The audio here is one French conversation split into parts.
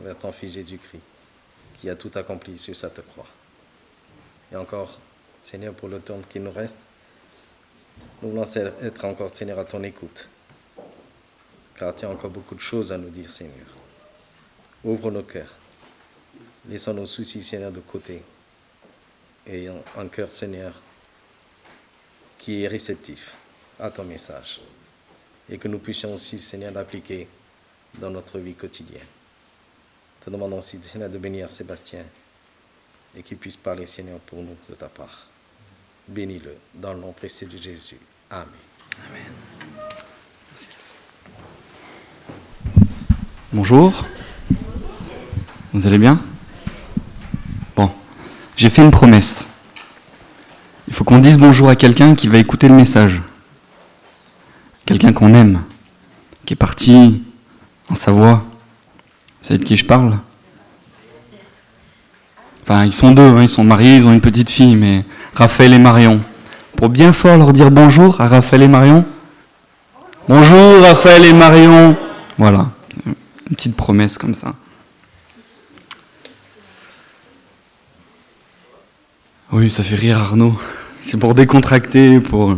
travers ton Fils Jésus-Christ, qui a tout accompli sur cette croix. Et encore, Seigneur, pour le temps qui nous reste, nous voulons être encore, Seigneur, à ton écoute. Car tu as encore beaucoup de choses à nous dire, Seigneur. Ouvre nos cœurs. Laissons nos soucis, Seigneur, de côté. Et un cœur, Seigneur, qui est réceptif à ton message. Et que nous puissions aussi, Seigneur, l'appliquer dans notre vie quotidienne. Te demandons aussi, Seigneur, de bénir Sébastien et qu'il puisse parler, Seigneur, pour nous de ta part. Bénis-le dans le nom précieux de Jésus. Amen. Amen. Bonjour. Vous allez bien? Bon, j'ai fait une promesse. Il faut qu'on dise bonjour à quelqu'un qui va écouter le message. Quelqu'un qu'on aime, qui est parti en Savoie. Vous savez de qui je parle? Enfin, ils sont deux, hein, ils sont mariés, ils ont une petite fille, mais Raphaël et Marion. Pour bien fort leur dire bonjour à Raphaël et Marion. Bonjour Raphaël et Marion. Voilà, une petite promesse comme ça. Oui, ça fait rire Arnaud. C'est pour décontracter, pour...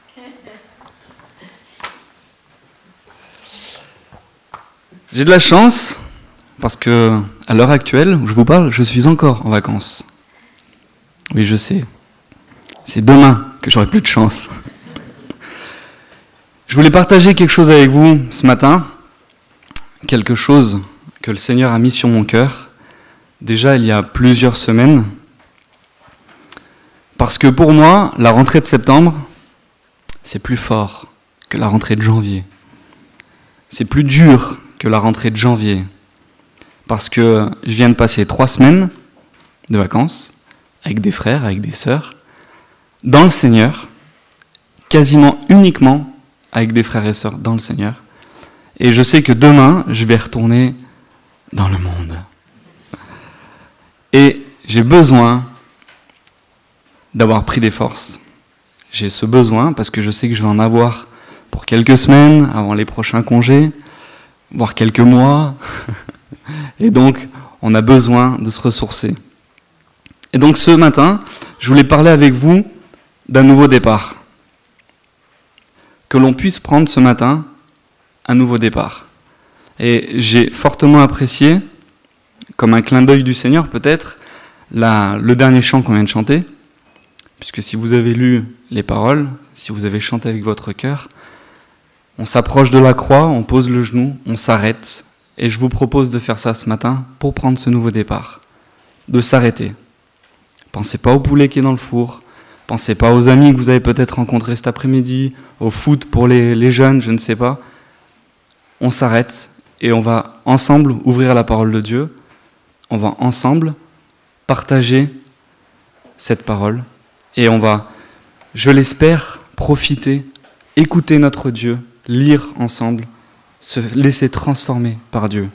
J'ai de la chance, parce que à l'heure actuelle où je vous parle, je suis encore en vacances. Oui, je sais. C'est demain que j'aurai plus de chance. Je voulais partager quelque chose avec vous ce matin, quelque chose que le Seigneur a mis sur mon cœur, déjà il y a plusieurs semaines, parce que pour moi, la rentrée de septembre, c'est plus fort que la rentrée de janvier. C'est plus dur que la rentrée de janvier, parce que je viens de passer 3 semaines de vacances avec des frères, avec des sœurs, dans le Seigneur, quasiment uniquement avec des frères et sœurs dans le Seigneur. Et je sais que demain, je vais retourner dans le monde. Et j'ai besoin d'avoir pris des forces. J'ai ce besoin parce que je sais que je vais en avoir pour quelques semaines avant les prochains congés, voire quelques mois. Et donc, on a besoin de se ressourcer. Et donc ce matin, je voulais parler avec vous d'un nouveau départ. Que l'on puisse prendre ce matin un nouveau départ. Et j'ai fortement apprécié, comme un clin d'œil du Seigneur peut-être, le dernier chant qu'on vient de chanter, puisque si vous avez lu les paroles, si vous avez chanté avec votre cœur, on s'approche de la croix, on pose le genou, on s'arrête, et je vous propose de faire ça ce matin pour prendre ce nouveau départ, de s'arrêter. Pensez pas au poulet qui est dans le four, pensez pas aux amis que vous avez peut-être rencontrés cet après-midi, au foot pour les jeunes, je ne sais pas. On s'arrête et on va ensemble ouvrir la parole de Dieu, on va ensemble partager cette parole et on va, je l'espère, profiter, écouter notre Dieu, lire ensemble, se laisser transformer par Dieu.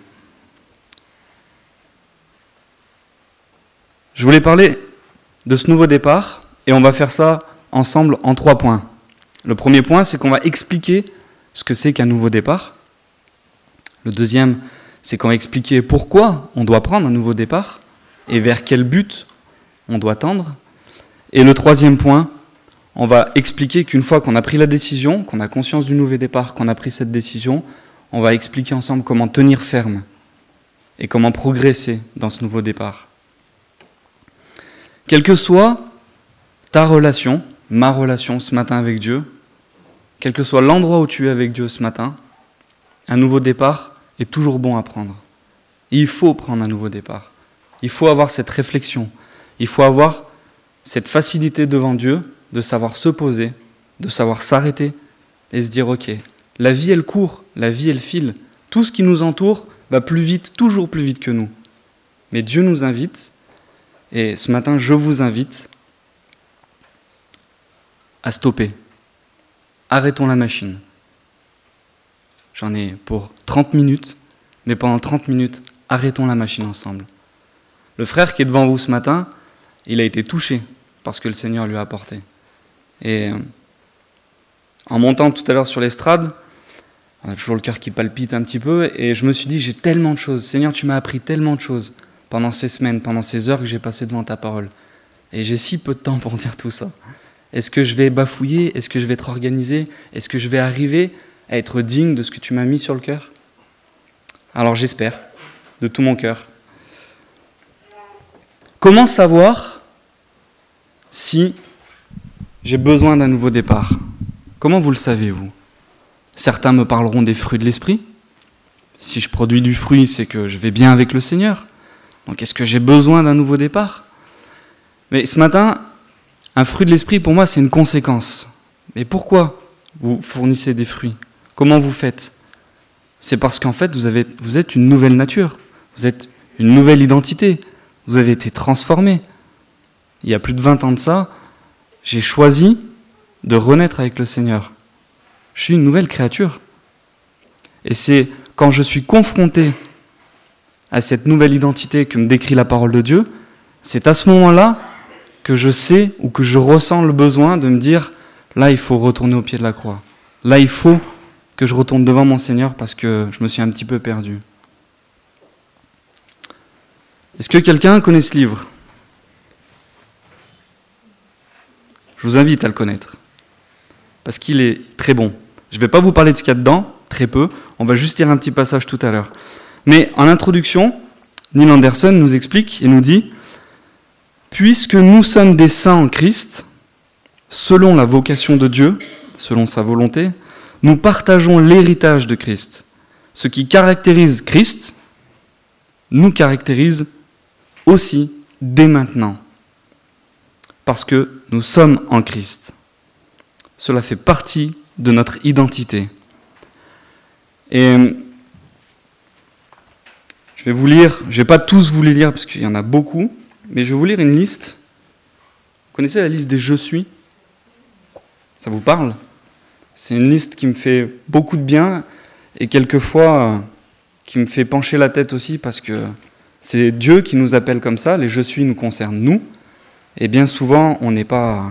Je voulais parler de ce nouveau départ et on va faire ça ensemble en 3 points. Le premier point, c'est qu'on va expliquer ce que c'est qu'un nouveau départ. Le deuxième, c'est qu'on va expliquer pourquoi on doit prendre un nouveau départ et vers quel but on doit tendre. Et le troisième point, on va expliquer qu'une fois qu'on a pris la décision, qu'on a conscience du nouveau départ, qu'on a pris cette décision, on va expliquer ensemble comment tenir ferme et comment progresser dans ce nouveau départ. Quelle que soit ta relation, ma relation ce matin avec Dieu, quel que soit l'endroit où tu es avec Dieu ce matin, un nouveau départ est toujours bon à prendre. Et il faut prendre un nouveau départ. Il faut avoir cette réflexion. Il faut avoir cette facilité devant Dieu de savoir se poser, de savoir s'arrêter et se dire « Ok, la vie elle court, la vie elle file. Tout ce qui nous entoure va plus vite, toujours plus vite que nous. Mais Dieu nous invite, et ce matin je vous invite à stopper. Arrêtons la machine. J'en ai pour 30 minutes, mais pendant 30 minutes, arrêtons la machine ensemble. Le frère qui est devant vous ce matin, il a été touché par ce que le Seigneur lui a apporté. Et en montant tout à l'heure sur l'estrade, On a toujours le cœur qui palpite un petit peu, et je me suis dit, j'ai tellement de choses. Seigneur, tu m'as appris tellement de choses pendant ces semaines, pendant ces heures que j'ai passées devant ta parole. Et j'ai si peu de temps pour dire tout ça. Est-ce que je vais bafouiller? Est-ce que je vais être organisé? Est-ce que je vais arriver à être digne de ce que tu m'as mis sur le cœur? Alors j'espère, de tout mon cœur. Comment savoir si j'ai besoin d'un nouveau départ? Comment vous le savez, vous? Certains me parleront des fruits de l'esprit. Si je produis du fruit, c'est que je vais bien avec le Seigneur. Donc est-ce que j'ai besoin d'un nouveau départ? Mais ce matin, un fruit de l'esprit, pour moi, c'est une conséquence. Mais pourquoi vous fournissez des fruits? Comment vous faites? C'est parce qu'en fait, vous êtes une nouvelle nature. Vous êtes une nouvelle identité. Vous avez été transformé. Il y a plus de 20 ans de ça, j'ai choisi de renaître avec le Seigneur. Je suis une nouvelle créature. Et c'est quand je suis confronté à cette nouvelle identité que me décrit la parole de Dieu, c'est à ce moment-là que je sais ou que je ressens le besoin de me dire, là, il faut retourner au pied de la croix. Là, il faut que je retourne devant mon Seigneur parce que je me suis un petit peu perdu. Est-ce que quelqu'un connaît ce livre? Je vous invite à le connaître, parce qu'il est très bon. Je ne vais pas vous parler de ce qu'il y a dedans, très peu, on va juste lire un petit passage tout à l'heure. Mais en introduction, Neil Anderson nous explique et nous dit « Puisque nous sommes des saints en Christ, selon la vocation de Dieu, selon sa volonté, nous partageons l'héritage de Christ. Ce qui caractérise Christ nous caractérise aussi dès maintenant, parce que nous sommes en Christ. Cela fait partie de notre identité. » Et je vais vous lire, je ne vais pas tous vous les lire parce qu'il y en a beaucoup, mais je vais vous lire une liste. Vous connaissez la liste des « je suis » ? Ça vous parle ? C'est une liste qui me fait beaucoup de bien et quelquefois qui me fait pencher la tête aussi parce que c'est Dieu qui nous appelle comme ça, les « je suis » nous concernent nous, et bien souvent on n'est pas...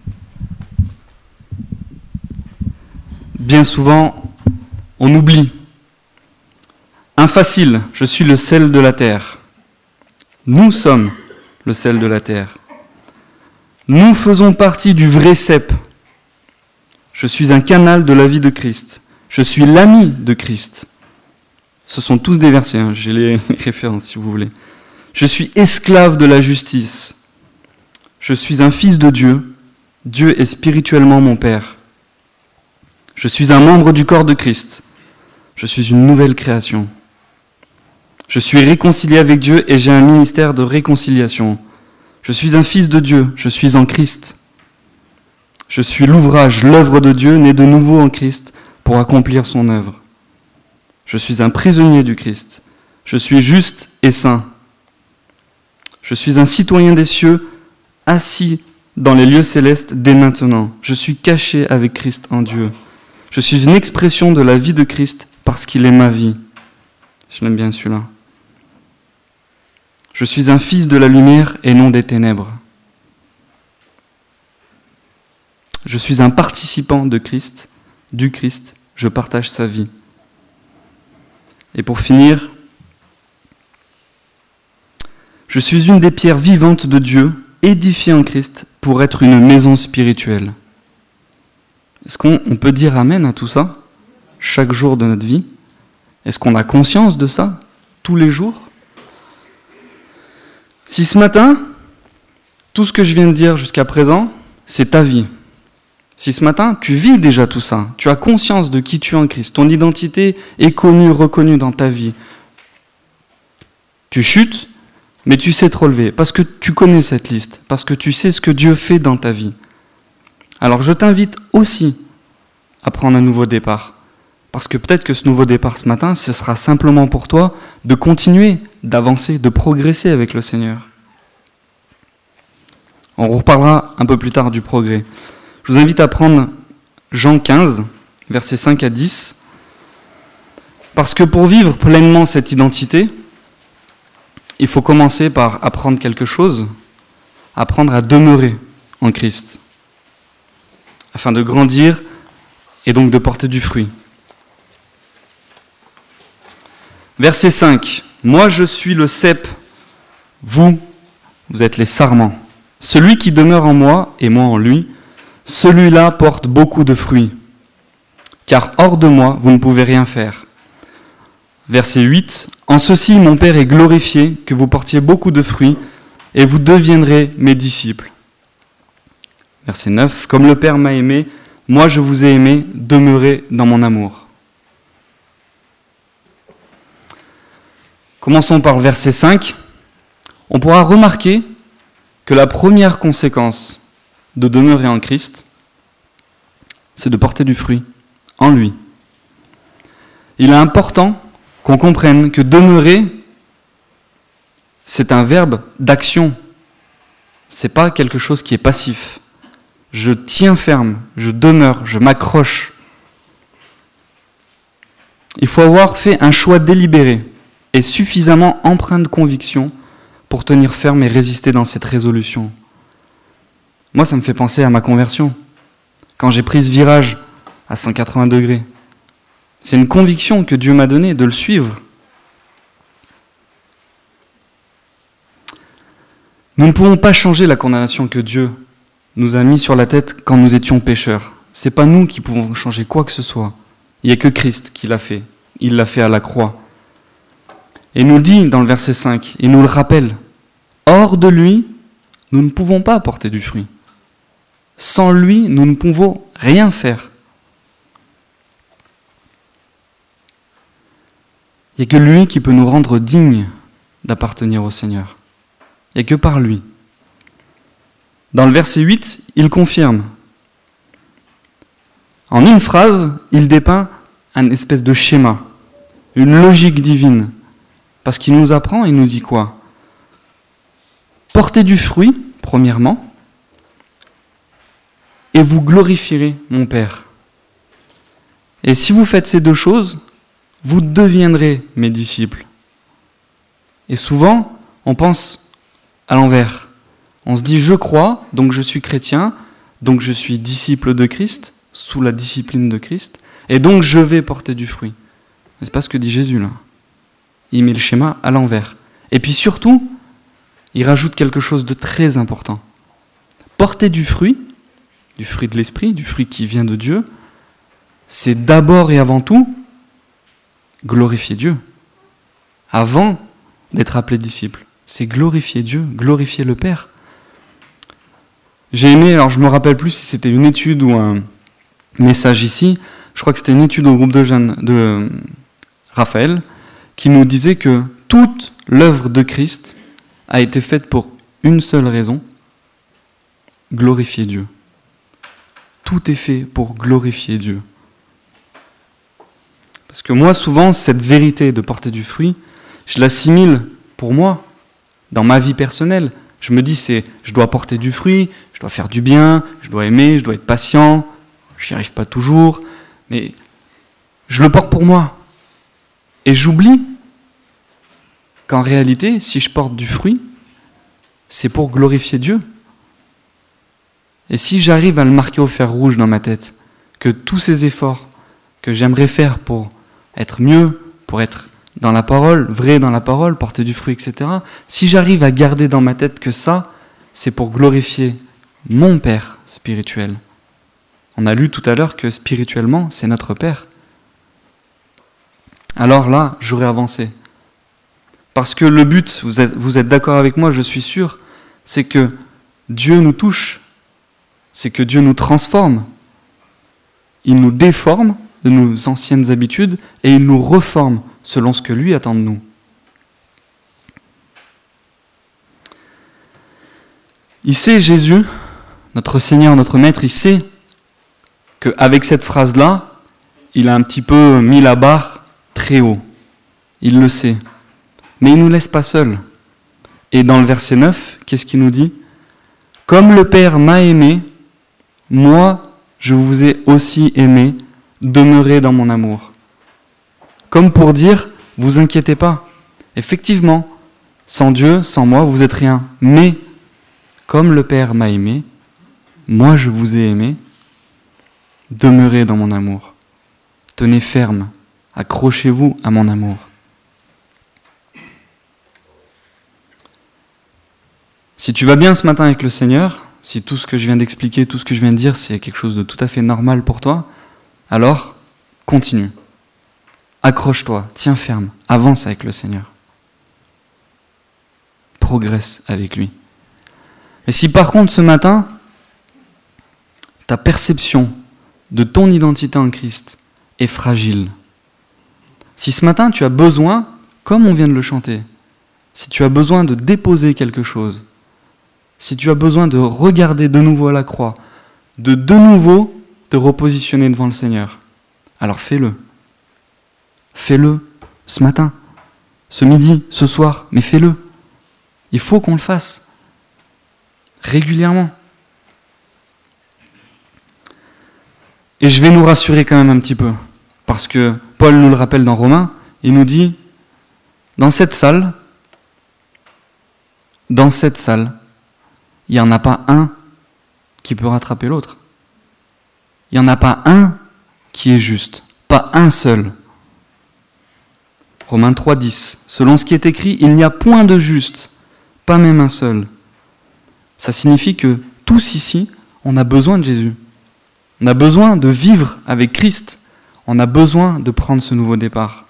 Bien souvent on oublie. Infacile, je suis le sel de la terre. Nous sommes le sel de la terre. Nous faisons partie du vrai cep. Je suis un canal de la vie de Christ. Je suis l'ami de Christ. Ce sont tous des versets, hein. J'ai les références si vous voulez. Je suis esclave de la justice. Je suis un fils de Dieu. Dieu est spirituellement mon Père. Je suis un membre du corps de Christ. Je suis une nouvelle création. Je suis réconcilié avec Dieu et j'ai un ministère de réconciliation. Je suis un fils de Dieu. Je suis en Christ. Je suis l'ouvrage, l'œuvre de Dieu, né de nouveau en Christ pour accomplir son œuvre. Je suis un prisonnier du Christ. Je suis juste et saint. Je suis un citoyen des cieux, assis dans les lieux célestes dès maintenant. Je suis caché avec Christ en Dieu. Je suis une expression de la vie de Christ parce qu'il est ma vie. Je l'aime bien celui-là. Je suis un fils de la lumière et non des ténèbres. Je suis un participant de Christ, du Christ. Je partage sa vie. Et pour finir, je suis une des pierres vivantes de Dieu, édifiée en Christ pour être une maison spirituelle. Est-ce qu'on peut dire amen à tout ça, chaque jour de notre vie? Est-ce qu'on a conscience de ça, tous les jours? Si ce matin, tout ce que je viens de dire jusqu'à présent, c'est ta vie. Si ce matin, tu vis déjà tout ça, tu as conscience de qui tu es en Christ, ton identité est connue, reconnue dans ta vie, tu chutes, mais tu sais te relever, parce que tu connais cette liste, parce que tu sais ce que Dieu fait dans ta vie. Alors je t'invite aussi à prendre un nouveau départ, parce que peut-être que ce nouveau départ ce matin, ce sera simplement pour toi de continuer, d'avancer, de progresser avec le Seigneur. On reparlera un peu plus tard du progrès. Je vous invite à prendre Jean 15, versets 5 à 10, parce que pour vivre pleinement cette identité, il faut commencer par apprendre quelque chose, apprendre à demeurer en Christ, afin de grandir et donc de porter du fruit. Verset 5. Moi je suis le cep, vous êtes les sarments. Celui qui demeure en moi et moi en lui, celui-là porte beaucoup de fruits. Car hors de moi, vous ne pouvez rien faire. Verset 8. En ceci, mon Père est glorifié, que vous portiez beaucoup de fruits, et vous deviendrez mes disciples. Verset 9. Comme le Père m'a aimé, moi je vous ai aimé, demeurez dans mon amour. Commençons par le verset 5. On pourra remarquer que la première conséquence de demeurer en Christ, c'est de porter du fruit en lui. Il est important qu'on comprenne que demeurer, c'est un verbe d'action. C'est pas quelque chose qui est passif. Je tiens ferme, je demeure, je m'accroche. Il faut avoir fait un choix délibéré et suffisamment empreint de conviction pour tenir ferme et résister dans cette résolution. Moi, ça me fait penser à ma conversion. Quand j'ai pris ce virage à 180 degrés, c'est une conviction que Dieu m'a donnée de le suivre. Nous ne pouvons pas changer la condamnation que Dieu nous a mis sur la tête quand nous étions pécheurs. Ce n'est pas nous qui pouvons changer quoi que ce soit. Il n'y a que Christ qui l'a fait. Il l'a fait à la croix. Et il nous dit dans le verset 5, il nous le rappelle, hors de lui, nous ne pouvons pas porter du fruit. Sans lui, nous ne pouvons rien faire. Il n'y a que lui qui peut nous rendre dignes d'appartenir au Seigneur. Il n'y a que par lui. Dans le verset 8, il confirme. En une phrase, il dépeint un espèce de schéma, une logique divine. Parce qu'il nous apprend, il nous dit quoi ? Portez du fruit, premièrement, et vous glorifierez mon Père. Et si vous faites ces deux choses, vous deviendrez mes disciples. Et souvent, on pense à l'envers. On se dit, je crois, donc je suis chrétien, donc je suis disciple de Christ, sous la discipline de Christ, et donc je vais porter du fruit. Mais c'est pas ce que dit Jésus, là. Il met le schéma à l'envers. Et puis surtout, il rajoute quelque chose de très important. Porter du fruit de l'esprit, du fruit qui vient de Dieu, c'est d'abord et avant tout glorifier Dieu. Avant d'être appelé disciple, c'est glorifier Dieu, glorifier le Père. J'ai aimé, alors je ne me rappelle plus si c'était une étude ou un message ici, je crois que c'était une étude au groupe de jeunes de Raphaël, qui nous disait que toute l'œuvre de Christ a été faite pour une seule raison, glorifier Dieu. Tout est fait pour glorifier Dieu. Parce que moi, souvent, cette vérité de porter du fruit, je l'assimile pour moi, dans ma vie personnelle. Je me dis, je dois porter du fruit, je dois faire du bien, je dois aimer, je dois être patient, je n'y arrive pas toujours, mais je le porte pour moi. Et j'oublie qu'en réalité, si je porte du fruit, c'est pour glorifier Dieu. Et si j'arrive à le marquer au fer rouge dans ma tête, que tous ces efforts que j'aimerais faire pour être mieux, pour être dans la parole, vrai dans la parole, porter du fruit, etc., si j'arrive à garder dans ma tête que ça, c'est pour glorifier mon Père spirituel. On a lu tout à l'heure que spirituellement, c'est notre Père. Alors là, j'aurais avancé. Parce que le but, vous êtes d'accord avec moi, je suis sûr, c'est que Dieu nous touche, c'est que Dieu nous transforme. Il nous déforme de nos anciennes habitudes et il nous reforme selon ce que lui attend de nous. Il sait, Jésus, notre Seigneur, notre Maître, il sait qu'avec cette phrase-là, il a un petit peu mis la barre très haut. Il le sait. Mais il ne nous laisse pas seuls. Et dans le verset 9, qu'est-ce qu'il nous dit ? « Comme le Père m'a aimé, moi, je vous ai aussi aimé, demeurez dans mon amour. » Comme pour dire, vous inquiétez pas. Effectivement, sans Dieu, sans moi, vous êtes rien. Mais, comme le Père m'a aimé, moi je vous ai aimé, demeurez dans mon amour. Tenez ferme, accrochez-vous à mon amour. Si tu vas bien ce matin avec le Seigneur, si tout ce que je viens d'expliquer, tout ce que je viens de dire, c'est quelque chose de tout à fait normal pour toi, alors continue. Accroche-toi, tiens ferme, avance avec le Seigneur. Progresse avec lui. Et si par contre ce matin, ta perception de ton identité en Christ est fragile, si ce matin tu as besoin, comme on vient de le chanter, si tu as besoin de déposer quelque chose, si tu as besoin de regarder de nouveau à la croix, de nouveau te repositionner devant le Seigneur, alors fais-le. Fais-le ce matin, ce midi, ce soir, mais fais-le. Il faut qu'on le fasse régulièrement. Et je vais nous rassurer quand même un petit peu, parce que Paul nous le rappelle dans Romains, il nous dit, dans cette salle, il n'y en a pas un qui peut rattraper l'autre. Il n'y en a pas un qui est juste, pas un seul. Romains 3,10. Selon ce qui est écrit, il n'y a point de juste, pas même un seul. Ça signifie que tous ici, on a besoin de Jésus. On a besoin de vivre avec Christ. On a besoin de prendre ce nouveau départ.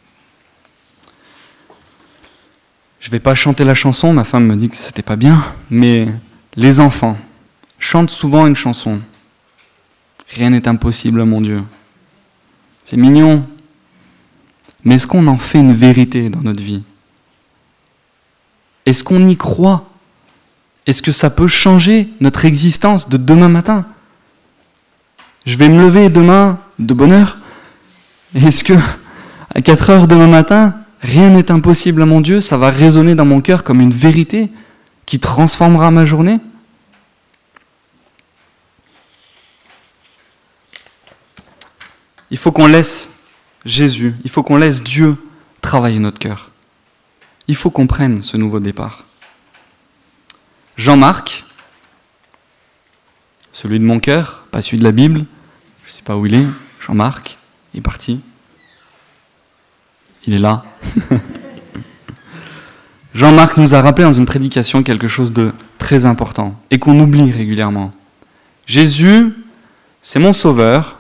Je ne vais pas chanter la chanson, ma femme me dit que c'était pas bien, mais les enfants chantent souvent une chanson. Rien n'est impossible à mon Dieu. C'est mignon. Mais est-ce qu'on en fait une vérité dans notre vie? Est-ce qu'on y croit? Est-ce que ça peut changer notre existence de demain matin? Je vais me lever demain de bonne heure. Est-ce que à 4 heures demain matin, rien n'est impossible à mon Dieu? Ça va résonner dans mon cœur comme une vérité qui transformera ma journée? Il faut qu'on laisse Jésus, il faut qu'on laisse Dieu travailler notre cœur. Il faut qu'on prenne ce nouveau départ. Jean-Marc, celui de mon cœur, pas celui de la Bible, je ne sais pas où il est, Jean-Marc, il est parti. Il est là. Jean-Marc nous a rappelé dans une prédication quelque chose de très important et qu'on oublie régulièrement. Jésus, c'est mon sauveur.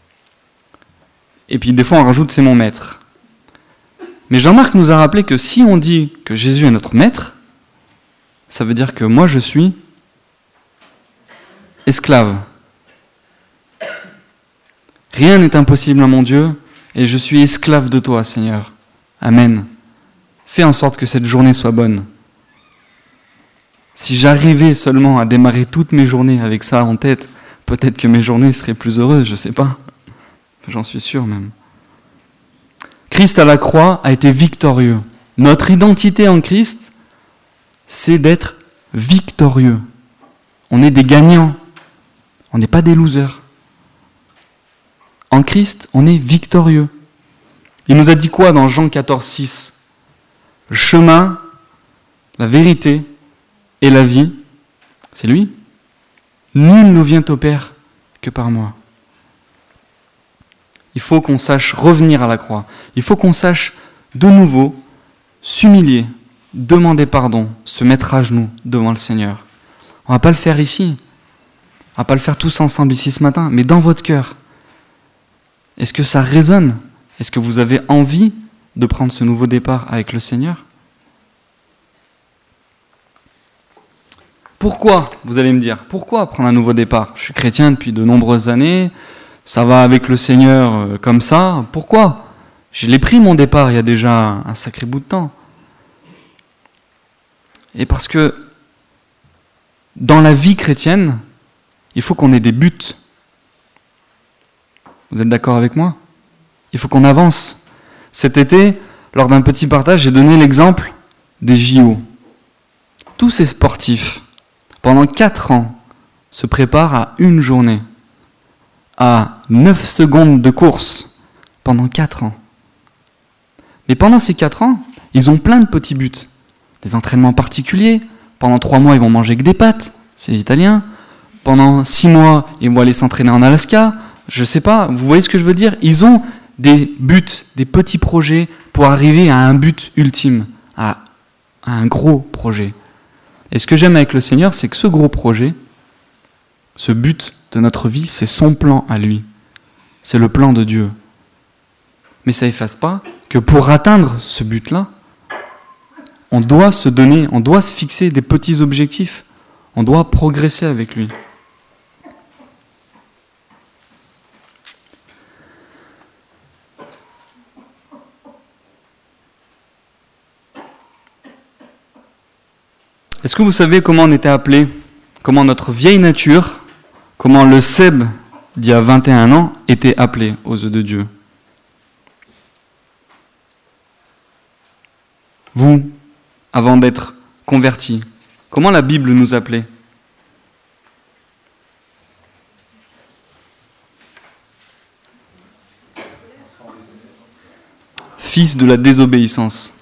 Et puis des fois on rajoute c'est mon maître. Mais Jean-Marc nous a rappelé que si on dit que Jésus est notre maître, ça veut dire que moi je suis esclave. Rien n'est impossible à mon Dieu et je suis esclave de toi, Seigneur. Amen. Fais en sorte que cette journée soit bonne. Si j'arrivais seulement à démarrer toutes mes journées avec ça en tête, peut-être que mes journées seraient plus heureuses, je ne sais pas. J'en suis sûr même. Christ à la croix a été victorieux. Notre identité en Christ, c'est d'être victorieux. On est des gagnants. On n'est pas des losers. En Christ, on est victorieux. Il nous a dit quoi dans Jean 14,6 ? Le chemin, la vérité et la vie, c'est lui. Nul ne vient au Père que par moi. Il faut qu'on sache revenir à la croix. Il faut qu'on sache de nouveau s'humilier, demander pardon, se mettre à genoux devant le Seigneur. On ne va pas le faire ici. On ne va pas le faire tous ensemble ici ce matin, mais dans votre cœur. Est-ce que ça résonne? Est-ce que vous avez envie de prendre ce nouveau départ avec le Seigneur? Pourquoi, vous allez me dire, pourquoi prendre un nouveau départ? Je suis chrétien depuis de nombreuses années. Ça va avec le Seigneur comme ça. Pourquoi? Je l'ai pris mon départ il y a déjà un sacré bout de temps. Et parce que dans la vie chrétienne, il faut qu'on ait des buts. Vous êtes d'accord avec moi? Il faut qu'on avance. Cet été, lors d'un petit partage, j'ai donné l'exemple des JO. Tous ces sportifs, pendant 4 ans, se préparent à une journée. À 9 secondes de course pendant 4 ans. Mais pendant ces 4 ans, ils ont plein de petits buts. Des entraînements particuliers. Pendant 3 mois, ils vont manger que des pâtes. C'est les Italiens. Pendant 6 mois, ils vont aller s'entraîner en Alaska. Je sais pas, vous voyez ce que je veux dire? Ils ont des buts, des petits projets pour arriver à un but ultime, à un gros projet. Et ce que j'aime avec le Seigneur, c'est que ce gros projet, ce but de notre vie, c'est son plan à lui. C'est le plan de Dieu. Mais ça n'efface pas que pour atteindre ce but-là, on doit se donner, on doit se fixer des petits objectifs. On doit progresser avec lui. Est-ce que vous savez comment on était appelé? Comment notre vieille nature, comment le Seb d'il y a 21 ans était appelé aux yeux de Dieu? Vous, avant d'être convertis, comment la Bible nous appelait? Fils de la désobéissance.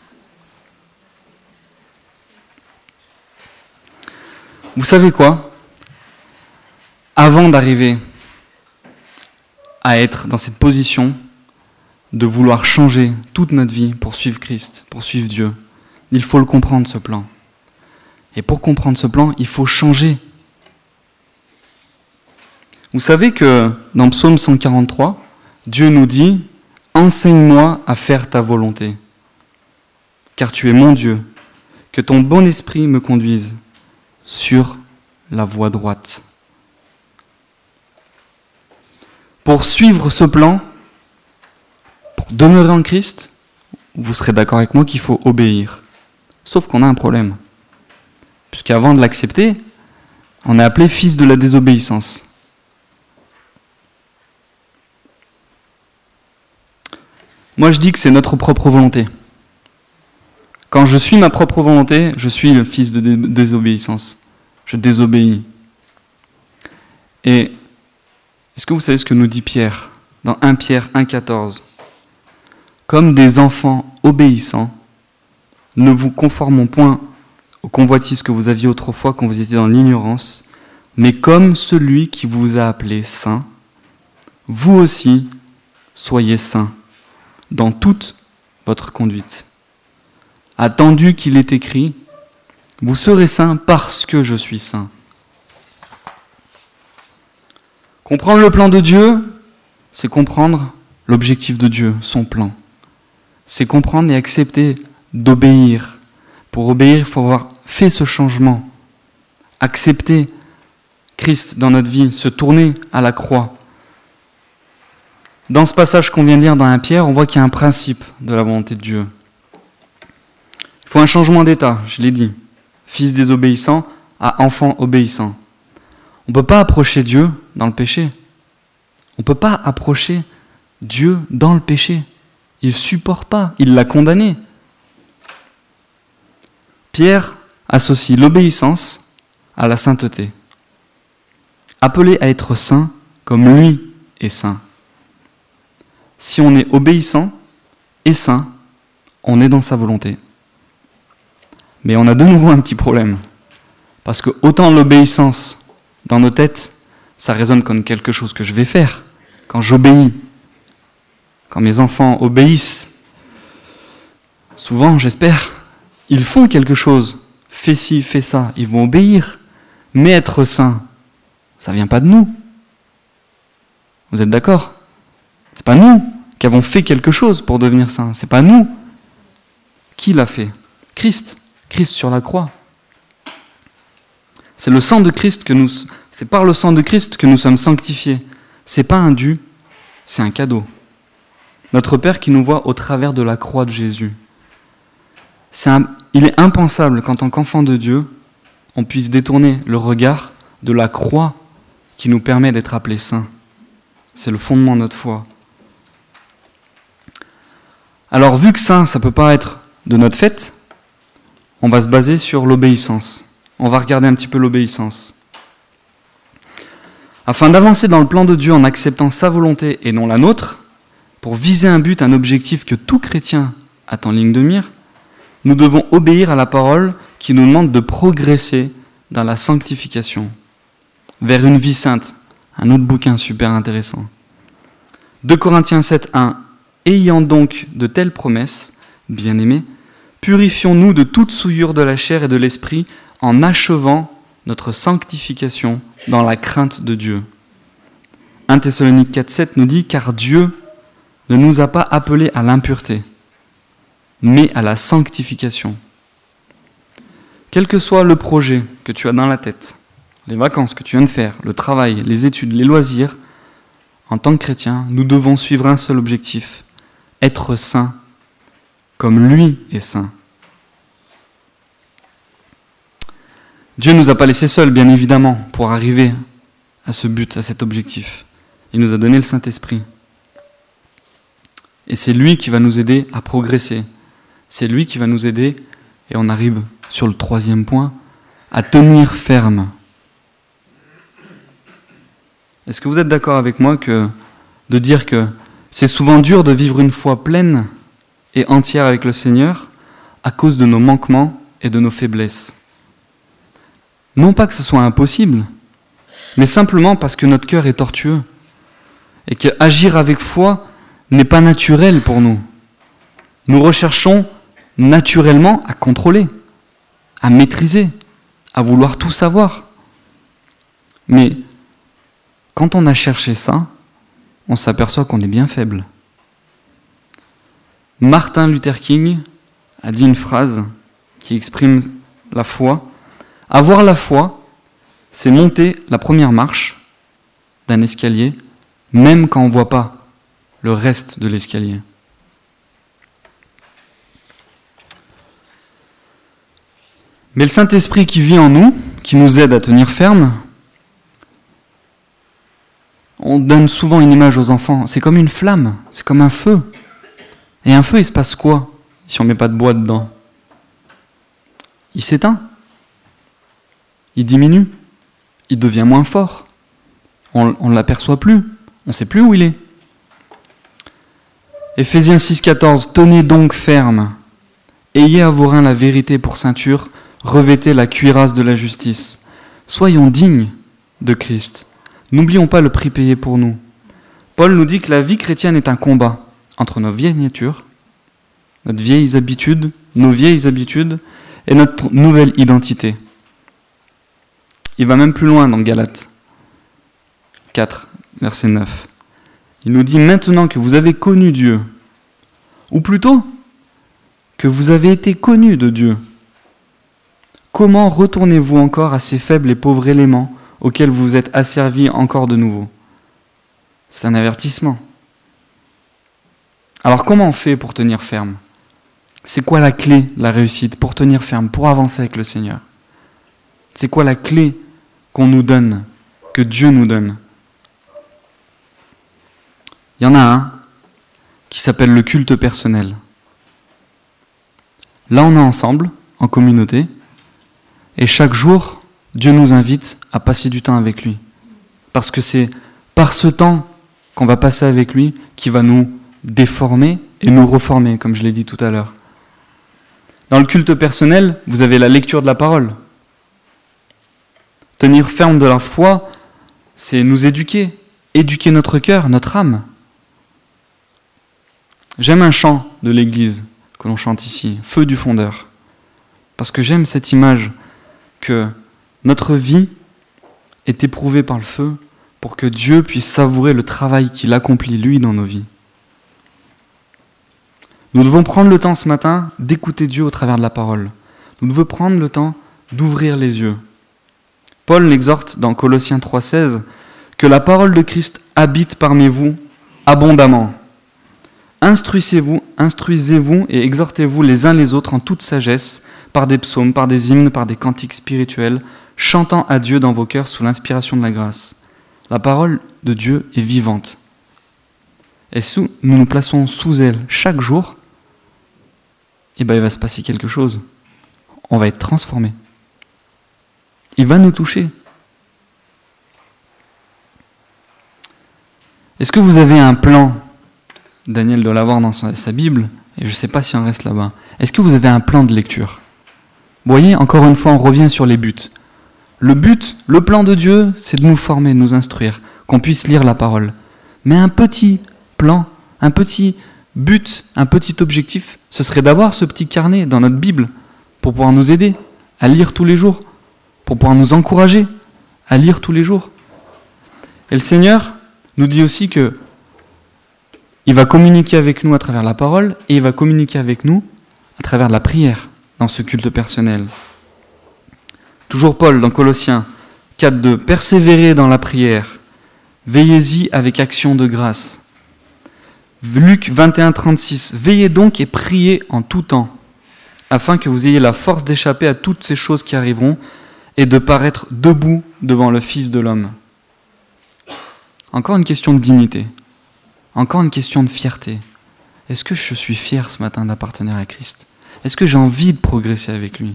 Vous savez quoi? Avant d'arriver à être dans cette position de vouloir changer toute notre vie pour suivre Christ, pour suivre Dieu, il faut le comprendre, ce plan. Et pour comprendre ce plan, il faut changer. Vous savez que dans Psaume 143, Dieu nous dit « Enseigne-moi à faire ta volonté, car tu es mon Dieu, que ton bon esprit me conduise sur la voie droite. » Pour suivre ce plan, pour demeurer en Christ, vous serez d'accord avec moi qu'il faut obéir. Sauf qu'on a un problème. Puisqu'avant de l'accepter, on est appelé fils de la désobéissance. Moi, je dis que c'est notre propre volonté. Quand je suis ma propre volonté, je suis le fils de désobéissance. Je désobéis. Et est-ce que vous savez ce que nous dit Pierre dans 1 Pierre 1,14 ? Comme des enfants obéissants, ne vous conformons point aux convoitises que vous aviez autrefois quand vous étiez dans l'ignorance, mais comme celui qui vous a appelé saint, vous aussi soyez saints dans toute votre conduite. Attendu qu'il est écrit, vous serez saints parce que je suis saint. Comprendre le plan de Dieu, c'est comprendre l'objectif de Dieu, son plan. C'est comprendre et accepter d'obéir. Pour obéir, il faut avoir fait ce changement. Accepter Christ dans notre vie, se tourner à la croix. Dans ce passage qu'on vient de lire dans 1 Pierre, on voit qu'il y a un principe de la volonté de Dieu. Il faut un changement d'état, je l'ai dit. Fils désobéissant à enfant obéissant. On ne peut pas approcher Dieu dans le péché. On ne peut pas approcher Dieu dans le péché. Il ne supporte pas, il l'a condamné. Pierre associe l'obéissance à la sainteté. Appelé à être saint comme lui est saint. Si on est obéissant et saint, on est dans sa volonté. Mais on a de nouveau un petit problème. Parce que autant l'obéissance, dans nos têtes, ça résonne comme quelque chose que je vais faire. Quand j'obéis, quand mes enfants obéissent, souvent, j'espère, ils font quelque chose. Fais ci, fais ça, ils vont obéir. Mais être saint, ça ne vient pas de nous. Vous êtes d'accord ? C'est pas nous qui avons fait quelque chose pour devenir saints. C'est pas nous. Qui l'a fait ? Christ. Christ sur la croix. C'est le sang de Christ c'est par le sang de Christ que nous sommes sanctifiés. C'est pas un dû, c'est un cadeau. Notre Père qui nous voit au travers de la croix de Jésus. Il est impensable qu'en tant qu'enfant de Dieu, on puisse détourner le regard de la croix qui nous permet d'être appelés saints. C'est le fondement de notre foi. Alors, vu que saint, ça ne peut pas être de notre fait, on va se baser sur l'obéissance. On va regarder un petit peu l'obéissance. Afin d'avancer dans le plan de Dieu en acceptant sa volonté et non la nôtre, pour viser un but, un objectif que tout chrétien a en ligne de mire, nous devons obéir à la parole qui nous demande de progresser dans la sanctification, vers une vie sainte. Un autre bouquin super intéressant. 2 Corinthiens 7:1. Ayant donc de telles promesses, bien-aimés, purifions-nous de toute souillure de la chair et de l'esprit, en achevant notre sanctification dans la crainte de Dieu. 1 Thessaloniques 4,7 nous dit « Car Dieu ne nous a pas appelés à l'impureté, mais à la sanctification. » Quel que soit le projet que tu as dans la tête, les vacances que tu viens de faire, le travail, les études, les loisirs, en tant que chrétien, nous devons suivre un seul objectif, être saints, comme lui est saint. Dieu ne nous a pas laissés seuls, bien évidemment, pour arriver à ce but, à cet objectif. Il nous a donné le Saint-Esprit. Et c'est lui qui va nous aider à progresser. C'est lui qui va nous aider, et on arrive sur le 3e point, à tenir ferme. Est-ce que vous êtes d'accord avec moi de dire que c'est souvent dur de vivre une foi pleine et entière avec le Seigneur à cause de nos manquements et de nos faiblesses? Non pas que ce soit impossible, mais simplement parce que notre cœur est tortueux et que agir avec foi n'est pas naturel pour nous. Nous recherchons naturellement à contrôler, à maîtriser, à vouloir tout savoir. Mais quand on a cherché ça, on s'aperçoit qu'on est bien faible. Martin Luther King a dit une phrase qui exprime la foi. Avoir la foi, c'est monter la première marche d'un escalier, même quand on ne voit pas le reste de l'escalier. Mais le Saint-Esprit qui vit en nous, qui nous aide à tenir ferme, on donne souvent une image aux enfants, c'est comme une flamme, c'est comme un feu. Et un feu, il se passe quoi si on ne met pas de bois dedans? Il s'éteint. Il diminue, il devient moins fort, on ne l'aperçoit plus, on ne sait plus où il est. Éphésiens 6,14 « Tenez donc ferme, ayez à vos reins la vérité pour ceinture, revêtez la cuirasse de la justice. Soyons dignes de Christ, n'oublions pas le prix payé pour nous. » Paul nous dit que la vie chrétienne est un combat entre nos vieilles natures, nos vieilles habitudes et notre nouvelle identité. Il va même plus loin dans Galates 4, verset 9. Il nous dit « Maintenant que vous avez connu Dieu, ou plutôt que vous avez été connus de Dieu, comment retournez-vous encore à ces faibles et pauvres éléments auxquels vous êtes asservis encore de nouveau ?» C'est un avertissement. Alors comment on fait pour tenir ferme? C'est quoi la clé de la réussite pour tenir ferme, pour avancer avec le Seigneur? C'est quoi la clé qu'on nous donne, que Dieu nous donne? Il y en a un qui s'appelle le culte personnel. Là, on est ensemble, en communauté, et chaque jour, Dieu nous invite à passer du temps avec lui. Parce que c'est par ce temps qu'on va passer avec lui qui va nous déformer et nous reformer, comme je l'ai dit tout à l'heure. Dans le culte personnel, vous avez la lecture de la parole. Tenir ferme de la foi, c'est nous éduquer notre cœur, notre âme. J'aime un chant de l'église que l'on chante ici, « Feu du fondeur », parce que j'aime cette image que notre vie est éprouvée par le feu pour que Dieu puisse savourer le travail qu'il accomplit, lui, dans nos vies. Nous devons prendre le temps ce matin d'écouter Dieu au travers de la parole. Nous devons prendre le temps d'ouvrir les yeux. Paul l'exhorte dans Colossiens 3,16 que la parole de Christ habite parmi vous abondamment. Instruisez-vous et exhortez-vous les uns les autres en toute sagesse, par des psaumes, par des hymnes, par des cantiques spirituels, chantant à Dieu dans vos cœurs sous l'inspiration de la grâce. La parole de Dieu est vivante. Et si nous nous plaçons sous elle chaque jour, il va se passer quelque chose. On va être transformé. Il va nous toucher. Est-ce que vous avez un plan? Daniel doit l'avoir dans sa Bible, et je ne sais pas si on reste là-bas. Est-ce que vous avez un plan de lecture? Vous voyez, encore une fois, on revient sur les buts. Le but, le plan de Dieu, c'est de nous former, de nous instruire, qu'on puisse lire la parole. Mais un petit plan, un petit but, un petit objectif, ce serait d'avoir ce petit carnet dans notre Bible pour pouvoir nous aider à lire tous les jours, pour pouvoir nous encourager à lire tous les jours. Et le Seigneur nous dit aussi que il va communiquer avec nous à travers la parole et il va communiquer avec nous à travers la prière dans ce culte personnel. Toujours Paul dans Colossiens 4:2, persévérez dans la prière, veillez-y avec action de grâce. Luc 21:36, veillez donc et priez en tout temps, afin que vous ayez la force d'échapper à toutes ces choses qui arriveront et de paraître debout devant le Fils de l'homme. Encore une question de dignité, encore une question de fierté. Est-ce que je suis fier ce matin d'appartenir à Christ ? Est-ce que j'ai envie de progresser avec lui ?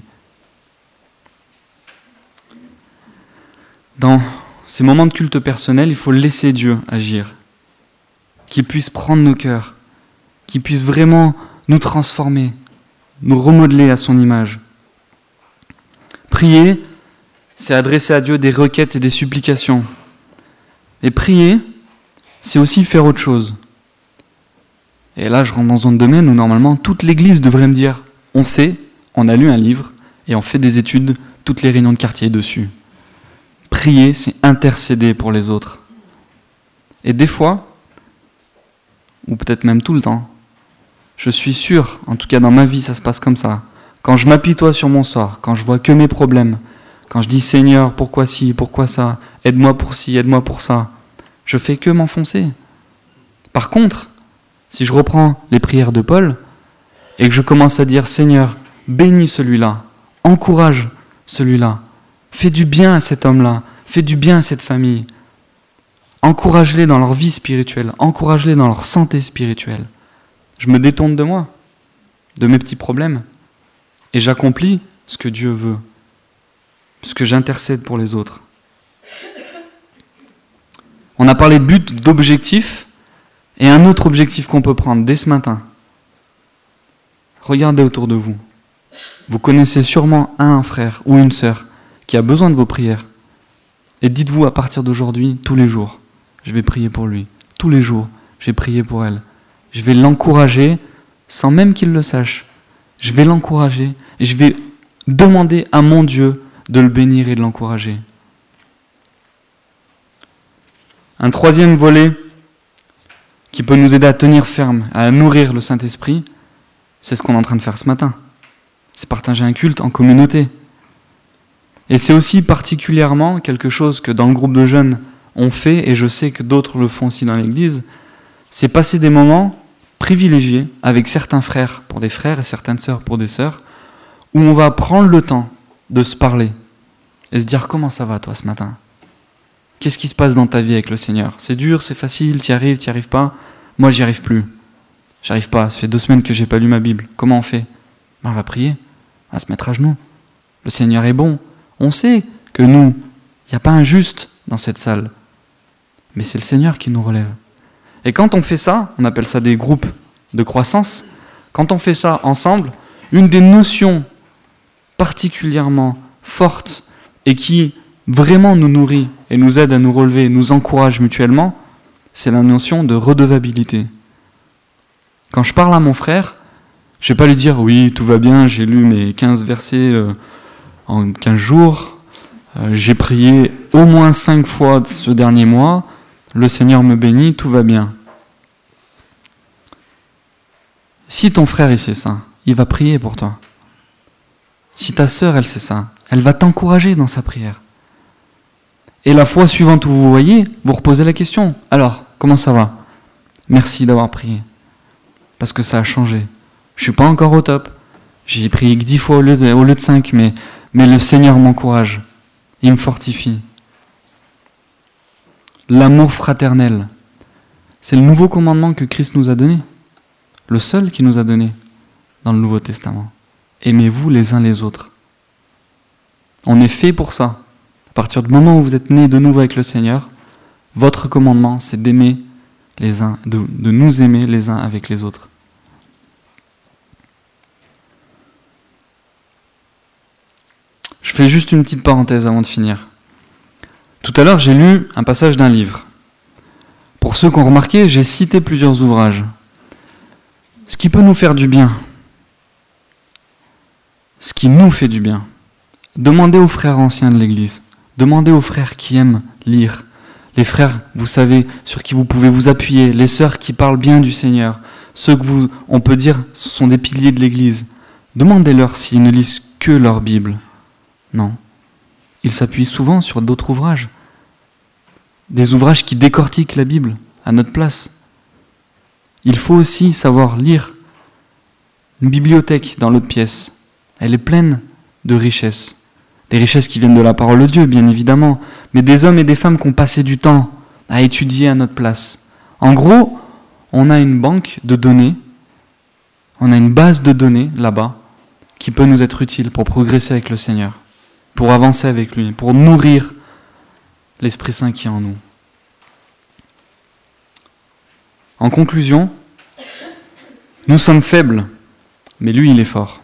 Dans ces moments de culte personnel, il faut laisser Dieu agir, qu'il puisse prendre nos cœurs, qu'il puisse vraiment nous transformer, nous remodeler à son image. Prier, c'est adresser à Dieu des requêtes et des supplications. Et prier, c'est aussi faire autre chose. Et là, je rentre dans un domaine où normalement toute l'Église devrait me dire, on sait, on a lu un livre et on fait des études, toutes les réunions de quartier dessus. Prier, c'est intercéder pour les autres. Et des fois, ou peut-être même tout le temps, je suis sûr, en tout cas dans ma vie, ça se passe comme ça. Quand je m'apitoie sur mon sort, quand je vois que mes problèmes, quand je dis « Seigneur, pourquoi ci, pourquoi ça, aide-moi pour ci, aide-moi pour ça », je fais que m'enfoncer. Par contre, si je reprends les prières de Paul et que je commence à dire « Seigneur, bénis celui-là, encourage celui-là, fais du bien à cet homme-là, fais du bien à cette famille, encourage-les dans leur vie spirituelle, encourage-les dans leur santé spirituelle », je me détourne de moi, de mes petits problèmes, et j'accomplis ce que Dieu veut, ce que j'intercède pour les autres. On a parlé de but, d'objectif, et un autre objectif qu'on peut prendre dès ce matin. Regardez autour de vous. Vous connaissez sûrement un frère ou une sœur qui a besoin de vos prières. Et dites-vous à partir d'aujourd'hui, tous les jours, je vais prier pour lui. Tous les jours, je vais prier pour elle. Je vais l'encourager sans même qu'il le sache. Je vais l'encourager et je vais demander à mon Dieu de le bénir et de l'encourager. Un troisième volet qui peut nous aider à tenir ferme, à nourrir le Saint-Esprit, c'est ce qu'on est en train de faire ce matin. C'est partager un culte en communauté. Et c'est aussi particulièrement quelque chose que dans le groupe de jeunes on fait, et je sais que d'autres le font aussi dans l'Église, c'est passer des moments privilégiés avec certains frères pour des frères et certaines sœurs pour des sœurs, où on va prendre le temps de se parler et se dire « Comment ça va toi ce matin ? Qu'est-ce qui se passe dans ta vie avec le Seigneur ? C'est dur, c'est facile, t'y arrives pas ? Moi, j'y arrive plus. J'arrive pas, ça fait 2 semaines que j'ai pas lu ma Bible. Comment on fait ? On va prier, on va se mettre à genoux. Le Seigneur est bon. On sait que nous, il n'y a pas un juste dans cette salle, mais c'est le Seigneur qui nous relève. Et quand on fait ça, on appelle ça des groupes de croissance, quand on fait ça ensemble, une des notions particulièrement fortes et qui vraiment nous nourrit et nous aide à nous relever, nous encourage mutuellement, c'est la notion de redevabilité. Quand je parle à mon frère, je ne vais pas lui dire « Oui, tout va bien, j'ai lu mes 15 versets en 15 jours, j'ai prié au moins 5 fois ce dernier mois, le Seigneur me bénit, tout va bien. » Si ton frère il sait ça, il va prier pour toi. Si ta sœur elle sait ça, elle va t'encourager dans sa prière. Et la fois suivante où vous voyez, vous reposez la question. Alors, comment ça va ? Merci d'avoir prié. Parce que ça a changé. Je ne suis pas encore au top. J'ai prié que 10 fois au lieu de 5, mais le Seigneur m'encourage. Il me fortifie. L'amour fraternel, c'est le nouveau commandement que Christ nous a donné. Le seul qui nous a donné dans le Nouveau Testament. Aimez-vous les uns les autres. On est fait pour ça. À partir du moment où vous êtes nés de nouveau avec le Seigneur, votre commandement, c'est d'aimer les uns, de nous aimer les uns avec les autres. Je fais juste une petite parenthèse avant de finir. Tout à l'heure, j'ai lu un passage d'un livre. Pour ceux qui ont remarqué, j'ai cité plusieurs ouvrages. Ce qui peut nous faire du bien, ce qui nous fait du bien, Demandez aux frères anciens de l'Église, demandez aux frères qui aiment lire, les frères, vous savez, sur qui vous pouvez vous appuyer, les sœurs qui parlent bien du Seigneur, ceux que on peut dire ce sont des piliers de l'Église. Demandez-leur s'ils ne lisent que leur Bible. Non. Ils s'appuient souvent sur d'autres ouvrages. Des ouvrages qui décortiquent la Bible à notre place. Il faut aussi savoir lire. Une bibliothèque dans l'autre pièce, elle est pleine de richesses. Des richesses qui viennent de la parole de Dieu, bien évidemment, mais des hommes et des femmes qui ont passé du temps à étudier à notre place. En gros, on a une banque de données, on a une base de données là-bas qui peut nous être utile pour progresser avec le Seigneur, pour avancer avec lui, pour nourrir l'Esprit Saint qui est en nous. En conclusion, nous sommes faibles, mais lui, il est fort.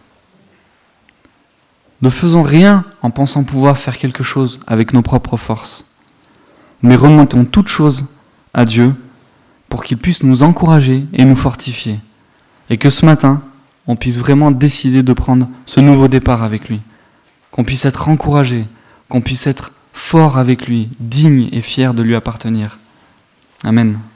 Ne faisons rien en pensant pouvoir faire quelque chose avec nos propres forces, mais remontons toutes choses à Dieu pour qu'il puisse nous encourager et nous fortifier. Et que ce matin, on puisse vraiment décider de prendre ce nouveau départ avec lui. Qu'on puisse être encouragé, qu'on puisse être fort avec lui, digne et fier de lui appartenir. Amen.